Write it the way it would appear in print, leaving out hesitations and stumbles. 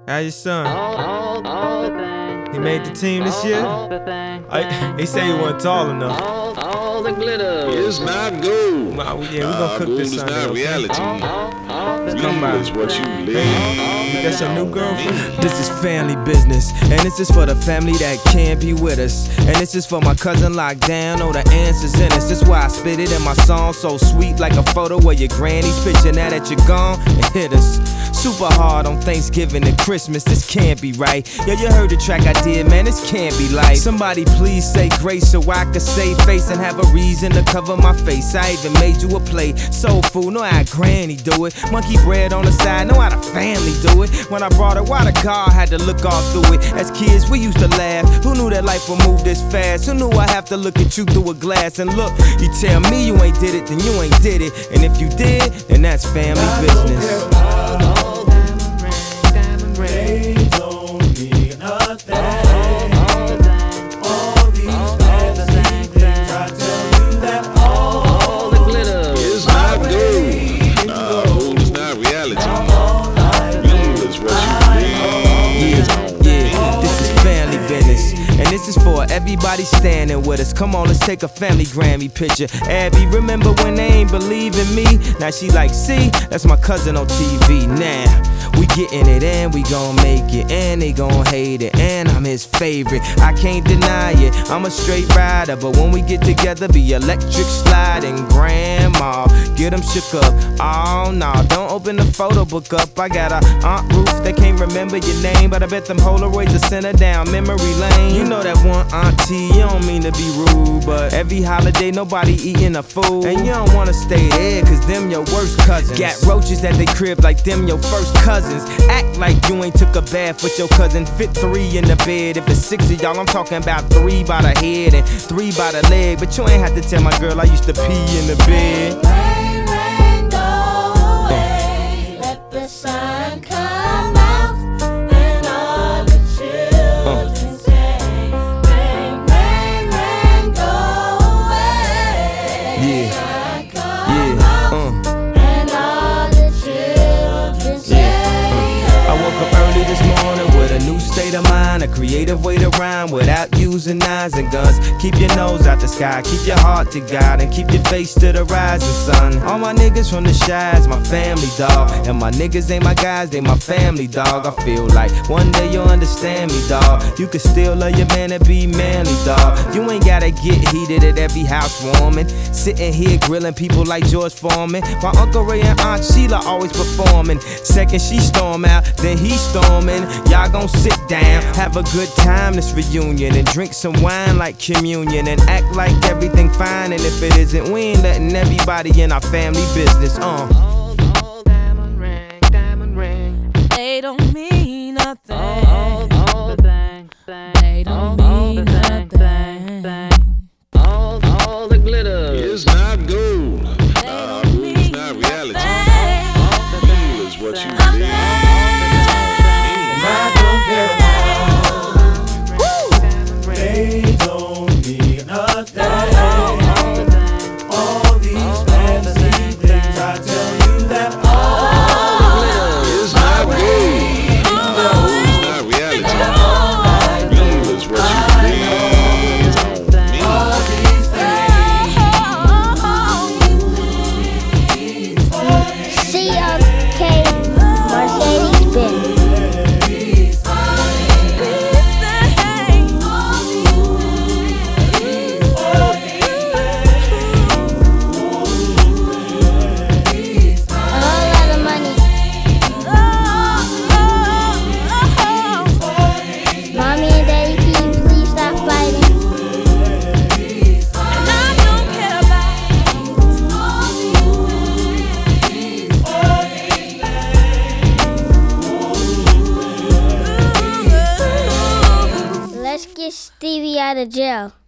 How your son? He made the team this year? They say he wasn't tall enough. All the glitter is not gold. Yeah, we gonna cook gold this is Sunday, not okay? reality. Let's come by. Real is what you live. That's your new girlfriend? This is family business, and this is for the family that can't be with us. And this is for my cousin locked down, oh the answer's in us. That's why I spit it in my song, so sweet like a photo of your granny's picture. Now that you're gone, it hit us super hard on Thanksgiving and Christmas. This can't be right. Yo, you heard the track I did, man, this can't be life. Somebody please say grace so I could save face and have a reason to cover my face. I even made you a plate, soul food, know how granny do it. Monkey bread on the side, know how the family do it. When I brought her, why the car had to look all through it. As kids, we used to laugh. Who knew that life would move this fast? Who knew I have to look at you through a glass? And look, you tell me you ain't did it, then you ain't did it. And if you did, then that's family business. Diamond ring, they don't mean nothing. All these fancy things, I tell you that all the glitter is not gold. Gold is not reality. Real is what you live. Yeah, this is family business. And this is for everybody standing with us. Come on, let's take a family Grammy picture. Abby, remember when they ain't believe in me? Now she like, see, that's my cousin on TV. Now, we getting it and we gon' make it. And they gon' hate it, and I'm his favorite. I can't deny it, I'm a straight rider. But when we get together, be electric sliding. Grandma, get them shook up. Oh no, don't open the photo book up. I got a Aunt Ruth that can't remember your name, but I bet them Polaroids are sent her down memory lane. You know that one auntie, you don't mean to be rude, but every holiday nobody eating a food. And you don't wanna stay there, cause them your worst cousins. Got roaches at they crib like them your first cousins. Act like you ain't took a bath with your cousin. Fit 3 in the bed. If it's 6 of y'all, I'm talking about 3 by the head and 3 by the leg. But you ain't have to tell my girl I used to pee in the bed. Rain, rain, go away. Let the sun come out and all the children say, rain, rain, rain, go away. Yeah. Sun come out and all the children say. I woke up early this morning with a new state of mind, a creative way to rhyme without using knives and guns. Keep your nose out the sky, keep your heart to God, and keep your face to the rising sun. All my niggas from the Shies, my family, dog. And my niggas ain't my guys, they my family, dog. I feel like one day you'll understand me, dog. You can still love your man and be manly, dog. You ain't gotta get heated at every housewarming. Sitting here grilling people like George Foreman. My Uncle Ray and Aunt Sheila always performing. Second she storm out, then he storming. Y'all gon' sit down, have a good time this reunion, and drink some wine like communion, and act like everything fine. And if it isn't, we ain't letting everybody in our family business. Diamond ring. They don't mean nothing. All the things. They don't mean nothing. All the glitter Is not gold. They Gold don't is mean not reality. nothing. Real is what you live. And I don't care about. They don't mean nothing. All these fancy things, I tell you that all Is not gold. Gold is not reality. Real is what you live. these CLK Mercedes-Benz. Let's get Stevie out of jail.